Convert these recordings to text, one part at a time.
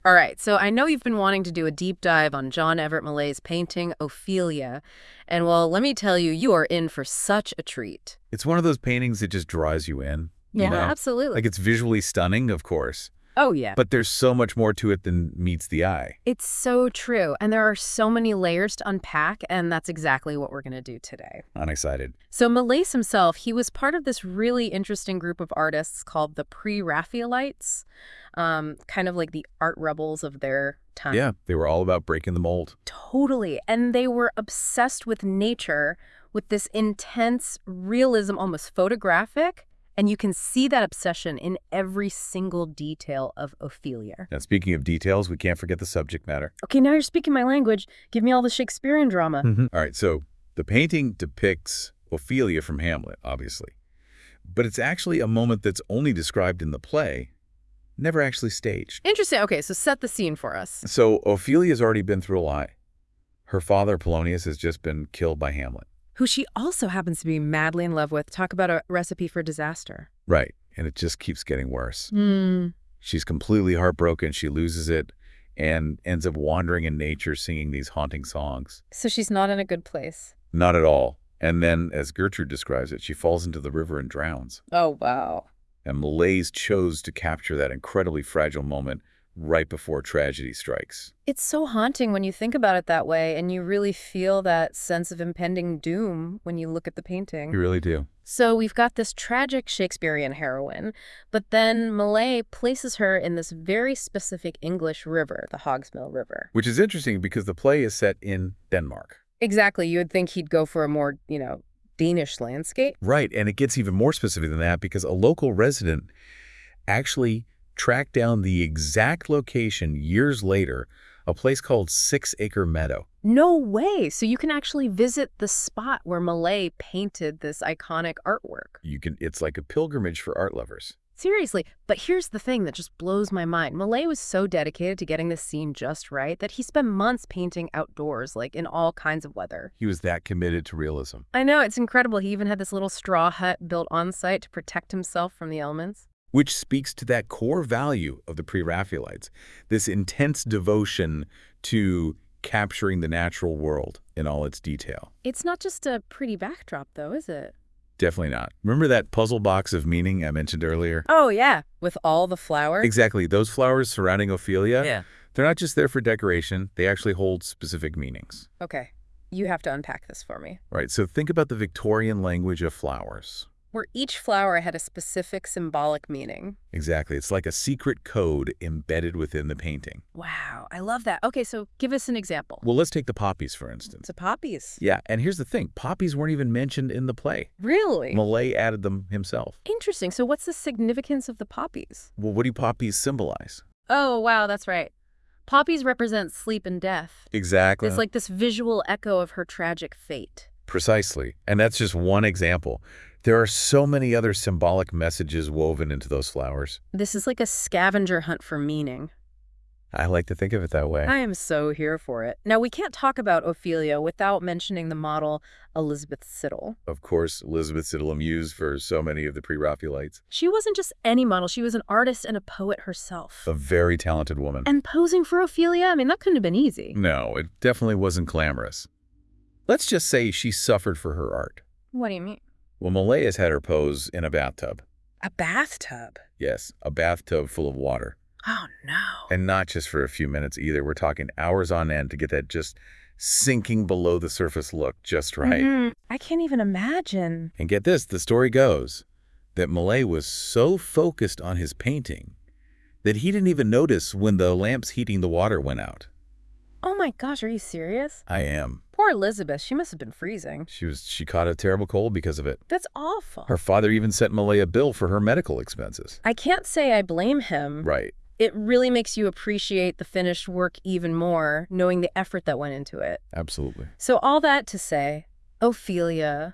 All right, so I know you've been wanting to do a deep dive on John Everett Millay's painting, Ophelia. And well, let me tell you, you are in for such a treat. It's one of those paintings that just draws you in, you Yeah, know? absolutely. Like, it's visually stunning, of course, Oh, yeah. but there's so much more to it than meets the eye. It's so true. And there are so many layers to unpack, and that's exactly what we're going to do today. I'm excited. So Millais himself, he was part of this really interesting group of artists called the Pre-Raphaelites, kind of like the art rebels of their time. Yeah, they were all about breaking the mold. Totally. And they were obsessed with nature, with this intense realism, almost photographic. And you can see that obsession in every single detail of Ophelia. Now, speaking of details, we can't forget the subject matter. Okay, now you're speaking my language. Give me all the Shakespearean drama. All right, so the painting depicts Ophelia from Hamlet, obviously. But it's actually a moment that's only described in the play, never actually staged. Interesting. Okay, so set the scene for us. So Ophelia's already been through a lot. Her father, Polonius, has just been killed by Hamlet. Who she also happens to be madly in love with. Talk about a recipe for disaster. Right, and it just keeps getting worse. Hmm. She's completely heartbroken. She loses it and ends up wandering in nature singing these haunting songs. So she's not in a good place. Not at all. And then, as Gertrude describes it, she falls into the river and drowns. Oh, wow. And Millais chose to capture that incredibly fragile moment right before tragedy strikes. It's so haunting when you think about it that way, and you really feel that sense of impending doom when you look at the painting. You really do. So we've got this tragic Shakespearean heroine, but then Millais places her in this very specific English river, the Hogsmill River. Which is interesting because the play is set in Denmark. Exactly. You would think he'd go for a more, Danish landscape. Right, and it gets even more specific than that because a local resident actually tracked down the exact location years later, a place called Six Acre Meadow. No way. So you can actually visit the spot where Millais painted this iconic artwork. It's like a pilgrimage for art lovers. Seriously. But here's the thing that just blows my mind. Millais was so dedicated to getting this scene just right that he spent months painting outdoors, like in all kinds of weather. He was that committed to realism. I know, it's incredible. He even had this little straw hut built on site to protect himself from the elements. Which speaks to that core value of the Pre-Raphaelites, this intense devotion to capturing the natural world in all its detail. It's not just a pretty backdrop, though, is it? Definitely not. Remember that puzzle box of meaning I mentioned earlier? Oh, yeah. With all the flowers? Exactly. Those flowers surrounding Ophelia, Yeah. they're not just there for decoration. They actually hold specific meanings. Okay. You have to unpack this for me. Right. So think about the Victorian language of flowers. Where each flower had a specific symbolic meaning. Exactly. It's like a secret code embedded within the painting. Wow, I love that. Okay, so give us an example. Well, let's take the poppies, for instance. The poppies. Yeah, and here's the thing. Poppies weren't even mentioned in the play. Really? Millais added them himself. Interesting. So what's the significance of the poppies? Well, what do poppies symbolize? Oh, wow, that's right. Poppies represent sleep and death. Exactly. It's like this visual echo of her tragic fate. Precisely. And that's just one example. There are so many other symbolic messages woven into those flowers. This is like a scavenger hunt for meaning. I like to think of it that way. I am so here for it. Now, we can't talk about Ophelia without mentioning the model Elizabeth Siddal. Of course, Elizabeth Siddal, a muse for so many of the Pre-Raphaelites. She wasn't just any model. She was an artist and a poet herself. A very talented woman. And posing for Ophelia? I mean, that couldn't have been easy. No, it definitely wasn't glamorous. Let's just say she suffered for her art. What do you mean? Well, Millais has had her pose in a bathtub. A bathtub? Yes, a bathtub full of water. Oh, no. And not just for a few minutes either. We're talking hours on end to get that just sinking below the surface look just right. I can't even imagine. And get this, the story goes that Millais was so focused on his painting that he didn't even notice when the lamps heating the water went out. Oh my gosh, are you serious? I am. Poor Elizabeth, she must have been freezing. She caught a terrible cold because of it. That's awful. Her father even sent Millais a bill for her medical expenses. I can't say I blame him. Right. It really makes you appreciate the finished work even more, knowing the effort that went into it. Absolutely. So all that to say, Ophelia,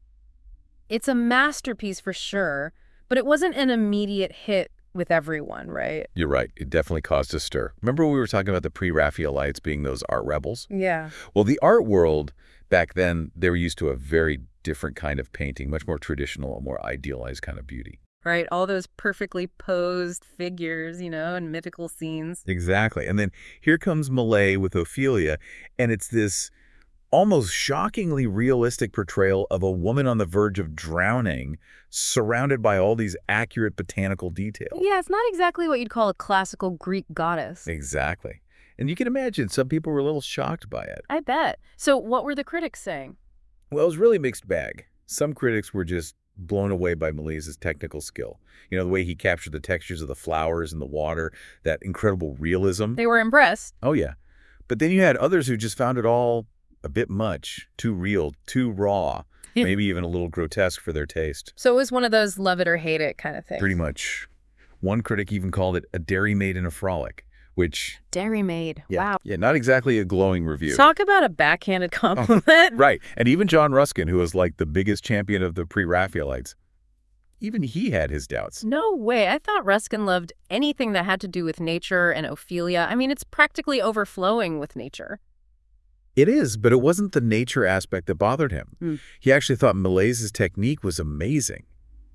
it's a masterpiece for sure, but it wasn't an immediate hit with everyone, right? You're right. It definitely caused a stir. Remember we were talking about the Pre-Raphaelites being those art rebels? Yeah. Well, the art world back then, they were used to a very different kind of painting, much more traditional, a more idealized kind of beauty. Right, all those perfectly posed figures, and mythical scenes. Exactly. And then here comes Millais with Ophelia, and it's this almost shockingly realistic portrayal of a woman on the verge of drowning, surrounded by all these accurate botanical details. Yeah, it's not exactly what you'd call a classical Greek goddess. Exactly. And you can imagine some people were a little shocked by it. I bet. So what were the critics saying? Well, it was really a mixed bag. Some critics were just blown away by Malais's technical skill. The way he captured the textures of the flowers and the water, that incredible realism. They were impressed. Oh, yeah. But then you had others who just found it all a bit much, too real, too raw, Yeah. maybe even a little grotesque for their taste. So it was one of those love it or hate it kind of things. Pretty much. One critic even called it a dairy maid in a frolic, which... Dairy maid. Wow. Yeah, not exactly a glowing review. Talk about a backhanded compliment. Right. And even John Ruskin, who was like the biggest champion of the pre-Raphaelites, even he had his doubts. No way. I thought Ruskin loved anything that had to do with nature and Ophelia. I mean, it's practically overflowing with nature. It is, but it wasn't the nature aspect that bothered him. He actually thought Malais's technique was amazing.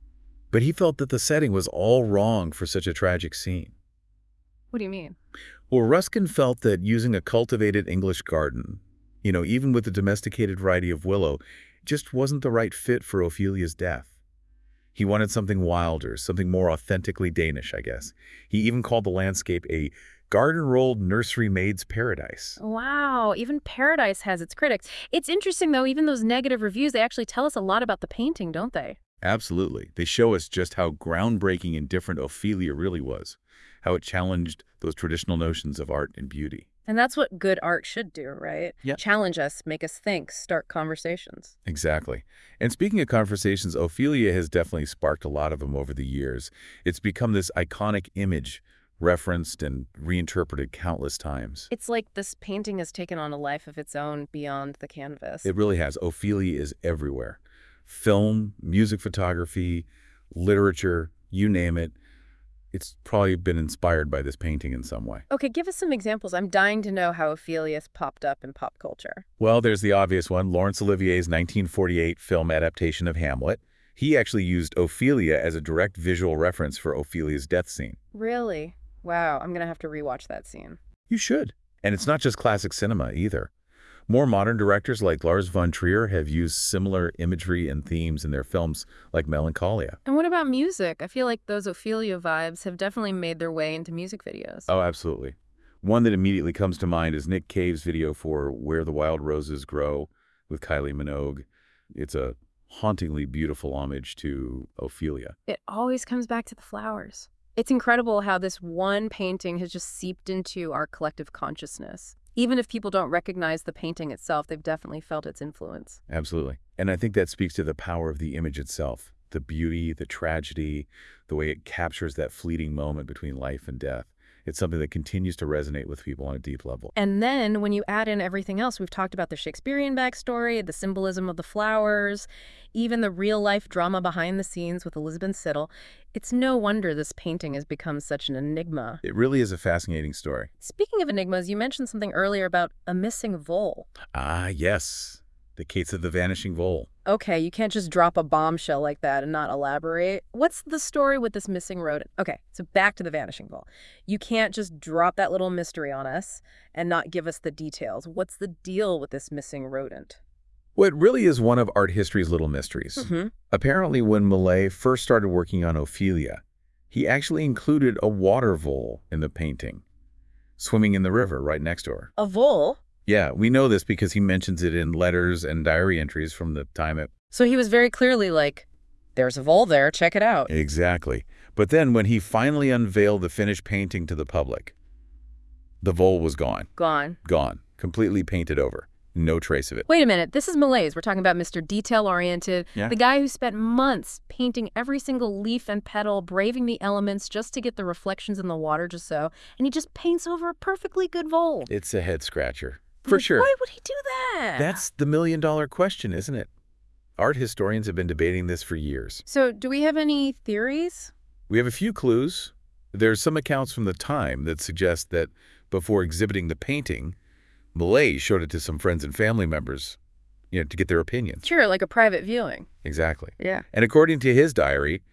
But he felt that the setting was all wrong for such a tragic scene. What do you mean? Well, Ruskin felt that using a cultivated English garden, even with the domesticated variety of willow, just wasn't the right fit for Ophelia's death. He wanted something wilder, something more authentically Danish, I guess. He even called the landscape a garden-rolled nursery maid's paradise. Wow, even Paradise has its critics. It's interesting, though, even those negative reviews, they actually tell us a lot about the painting, don't they? Absolutely. They show us just how groundbreaking and different Ophelia really was, how it challenged those traditional notions of art and beauty. And that's what good art should do, right? Yeah. Challenge us, make us think, start conversations. Exactly. And speaking of conversations, Ophelia has definitely sparked a lot of them over the years. It's become this iconic image, referenced and reinterpreted countless times. It's like this painting has taken on a life of its own beyond the canvas. It really has. Ophelia is everywhere. Film, music photography, literature, you name it. It's probably been inspired by this painting in some way. Okay, give us some examples. I'm dying to know how Ophelia's popped up in pop culture. Well, there's the obvious one, Laurence Olivier's 1948 film adaptation of Hamlet. He actually used Ophelia as a direct visual reference for Ophelia's death scene. Really? Wow, I'm going to have to rewatch that scene. You should. And it's not just classic cinema either. More modern directors like Lars von Trier have used similar imagery and themes in their films like Melancholia. And what about music? I feel like those Ophelia vibes have definitely made their way into music videos. Oh, absolutely. One that immediately comes to mind is Nick Cave's video for Where the Wild Roses Grow with Kylie Minogue. It's a hauntingly beautiful homage to Ophelia. It always comes back to the flowers. It's incredible how this one painting has just seeped into our collective consciousness. Even if people don't recognize the painting itself, they've definitely felt its influence. Absolutely. And I think that speaks to the power of the image itself, the beauty, the tragedy, the way it captures that fleeting moment between life and death. It's something that continues to resonate with people on a deep level. And then when you add in everything else, we've talked about the Shakespearean backstory, the symbolism of the flowers, even the real-life drama behind the scenes with Elizabeth Siddal, it's no wonder this painting has become such an enigma. It really is a fascinating story. Speaking of enigmas, you mentioned something earlier about a missing vole. Ah, yes. The Case of the Vanishing Vole. Okay, you can't just drop a bombshell like that and not elaborate. What's the story with this missing rodent? Okay, so back to the vanishing vole. You can't just drop that little mystery on us and not give us the details. What's the deal with this missing rodent? Well, it really is one of art history's little mysteries. Apparently, when Millais first started working on Ophelia, he actually included a water vole in the painting, swimming in the river right next to her. A vole? Yeah, we know this because he mentions it in letters and diary entries from the time it... So he was very clearly like, there's a vole there, check it out. Exactly. But then when he finally unveiled the finished painting to the public, the vole was gone. Gone. Gone. Completely painted over. No trace of it. Wait a minute, this is Millais. We're talking about Mr. Detail-oriented, Yeah. the guy who spent months painting every single leaf and petal, braving the elements just to get the reflections in the water just so, and he just paints over a perfectly good vole. It's a head scratcher. For sure. Why would he do that? That's the million-dollar question, isn't it? Art historians have been debating this for years. So do we have any theories? We have a few clues. There's some accounts from the time that suggest that before exhibiting the painting, Millais showed it to some friends and family members, to get their opinions. Sure, like a private viewing. Exactly. Yeah. And according to his diary,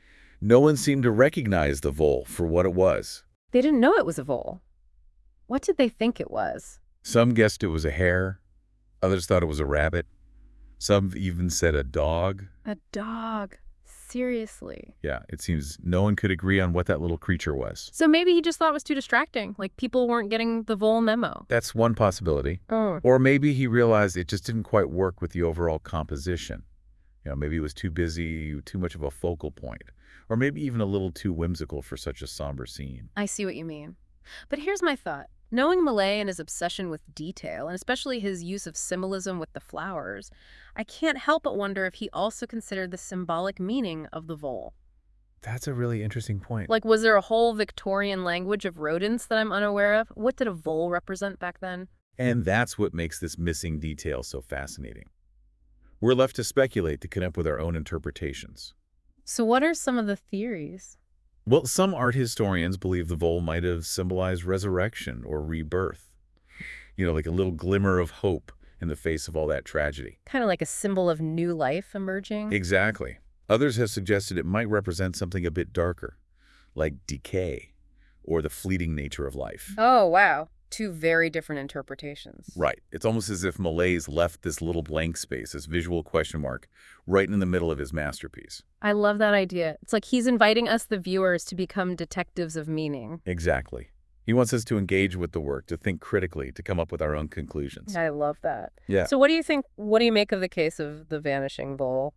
No one seemed to recognize the vole for what it was. They didn't know it was a vole. What did they think it was? Some guessed it was a hare. Others thought it was a rabbit. Some even said a dog. A dog. Seriously. Yeah, it seems no one could agree on what that little creature was. So maybe he just thought it was too distracting, like people weren't getting the vole memo. That's one possibility. Oh. Or maybe he realized it just didn't quite work with the overall composition. Maybe it was too busy, too much of a focal point. Or maybe even a little too whimsical for such a somber scene. I see what you mean. But here's my thought. Knowing Millais and his obsession with detail, and especially his use of symbolism with the flowers, I can't help but wonder if he also considered the symbolic meaning of the vole. That's a really interesting point. Like, was there a whole Victorian language of rodents that I'm unaware of? What did a vole represent back then? And that's what makes this missing detail so fascinating. We're left to speculate to come up with our own interpretations. So what are some of the theories? Well, some art historians believe the vole might have symbolized resurrection or rebirth. Like a little glimmer of hope in the face of all that tragedy. Kind of like a symbol of new life emerging? Exactly. Others have suggested it might represent something a bit darker, like decay or the fleeting nature of life. Oh, wow. Two very different interpretations. Right. It's almost as if Millais left this little blank space, this visual question mark, right in the middle of his masterpiece. I love that idea. It's like he's inviting us, the viewers, to become detectives of meaning. Exactly. He wants us to engage with the work, to think critically, to come up with our own conclusions. I love that. Yeah. So what do you make of the case of the vanishing vole?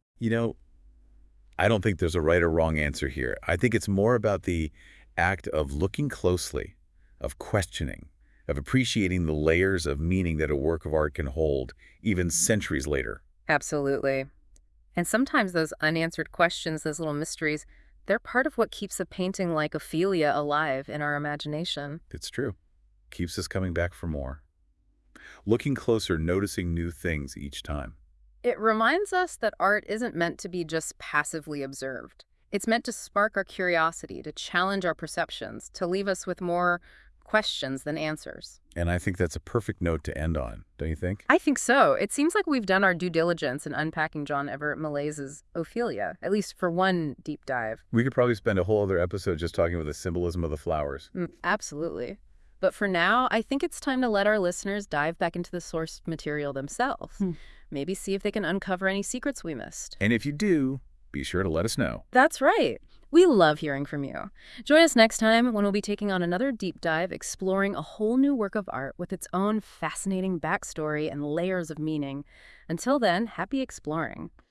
I don't think there's a right or wrong answer here. I think it's more about the act of looking closely, of questioning, of appreciating the layers of meaning that a work of art can hold, even centuries later. Absolutely. And sometimes those unanswered questions, those little mysteries, they're part of what keeps a painting like Ophelia alive in our imagination. It's true. Keeps us coming back for more. Looking closer, noticing new things each time. It reminds us that art isn't meant to be just passively observed. It's meant to spark our curiosity, to challenge our perceptions, to leave us with more questions than answers. And I think that's a perfect note to end on, don't you think? I think so. It seems like we've done our due diligence in unpacking John Everett Millais's Ophelia, at least for one deep dive. We could probably spend a whole other episode just talking about the symbolism of the flowers. Absolutely. But for now, I think it's time to let our listeners dive back into the source material themselves. Maybe see if they can uncover any secrets we missed. And if you do, be sure to let us know. That's right. We love hearing from you. Join us next time when we'll be taking on another deep dive, exploring a whole new work of art with its own fascinating backstory and layers of meaning. Until then, happy exploring.